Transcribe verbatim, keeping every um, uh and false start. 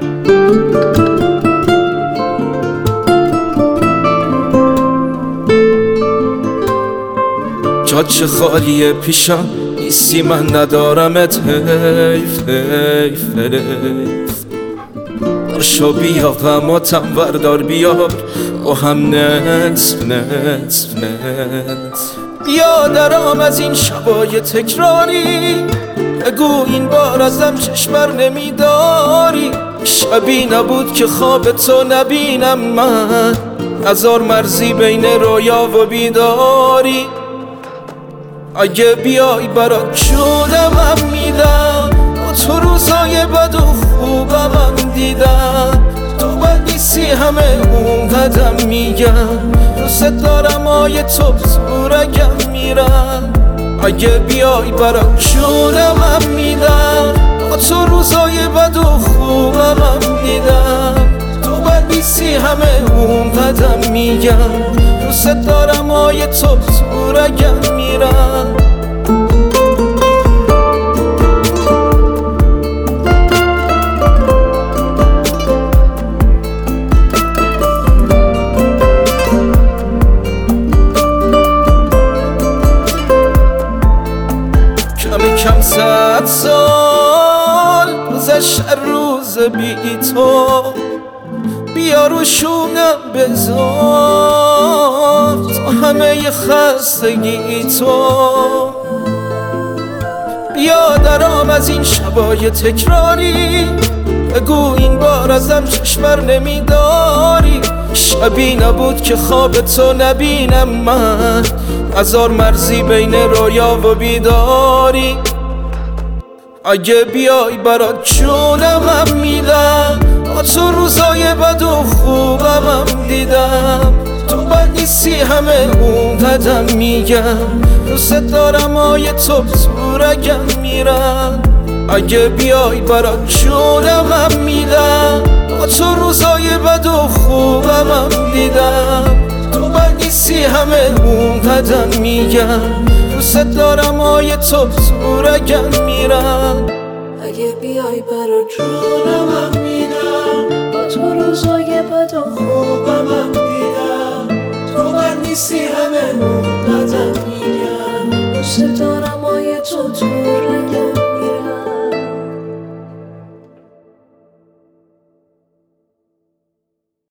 جاچه خالیه پیشم نیستی من ندارمت، حیف حیف حیف. برشا بیا غماتم وردار بیار با هم نصف نصف نصف. بیا درام از این شبای تکراری، بگو این بار ازم چشمر نمیداری. شبی نبود که خواب تو نبینم من، هزار مرزی بین رویا و بیداری. اگه بیای برات جونم میدم، با تو روزای بد و خوبم دیدم. تو بد نیستی همه اون قدم میگم، دوست دارم آیه تو بزرگم میرم. اگه بیای برات جونم میدم، با تو روزای بد و خوبم دیدم. تو بد نیستی همه اون قدم میگم، دوست دارم آیه تو بزرگم میرم. کمی کم صد سال گذشت روز بی تو، بیا رو شونم بذار تو همه خستگی تو. بیا درام از این شبای تکراری، بگو این بار ازم چشمر نمیداری. شبی نبود که خواب تو نبینم من، هزار مرزی بین رویا و بیداری. اگه بیای برات جونم میدم، با تو روزای بد و خوبم دیدم. تو بد نیستی همه اون قدم میگم، دوست دارم آیه تو بزرگم میرم. اگه بیای برات جونم میدم، با تو روزای بد و خوبم دیدم. تو بد نیستی همه اون قدم میگم، دوست دارم آیه تو بزرگم میرم. اگه بیای برات جونم میدم، با تو روزای بد و خوبم دیدم. تو بد نیستی همه